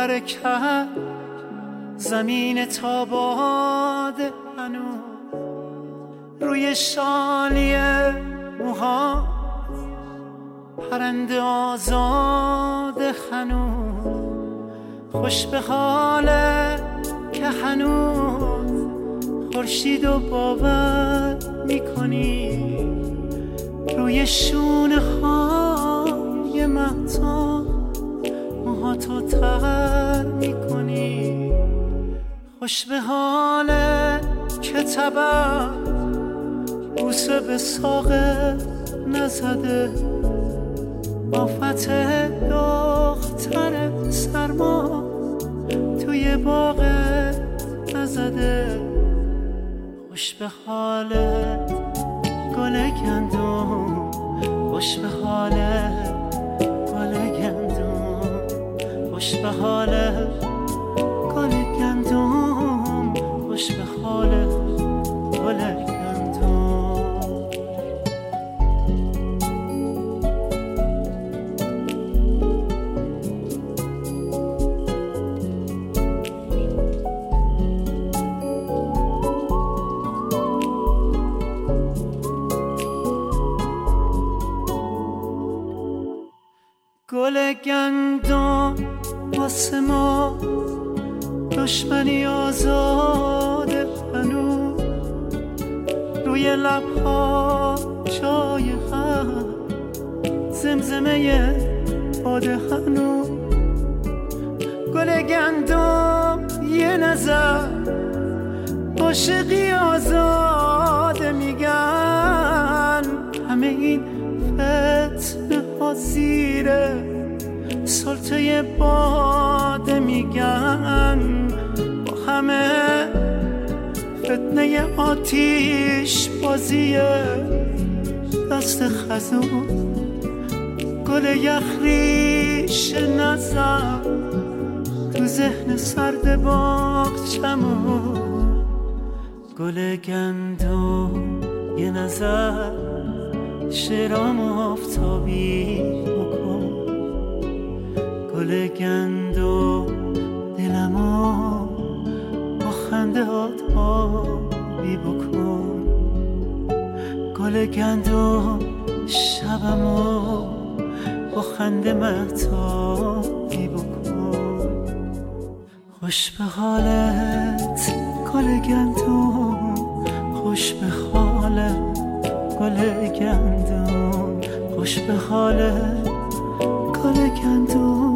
برکت زمین تاباد هنوز روی شالی موها پرنده آزاد هنوز خوش به حاله که هنوز خورشید و باور میکنی روی شونه های مهتاب موهاتو تر میکنی خوش به حاله که طبع بوسه به ساقه نزده آفت دختر سرما توی باغ نزده خوش به حالت گل گندم خوش به حالت گل گندم خوش به حالت گل گندم خوش به حالت گل گندم گل گندم واسه ما دشمنی آزاده هنوز روی لبها جای هم زمزمه باده هنوز گل گندم یه نظر عاشقی آزاده میگن همه این فتنه ها زیره سلطه باده میگن با همه فتنه آتیش بازیه دست خزون گل یخریش نزن تو ذهن سرد باغچمون گل گندم یه نظر شرام آفتابی بکن گل گندم دلمو با خنده آبی بکن گل گندم شبمو با خنده مهتابی بکن خوش به حالت گل گندم خوش به حالت گل گندم خوش به حالت گل گندم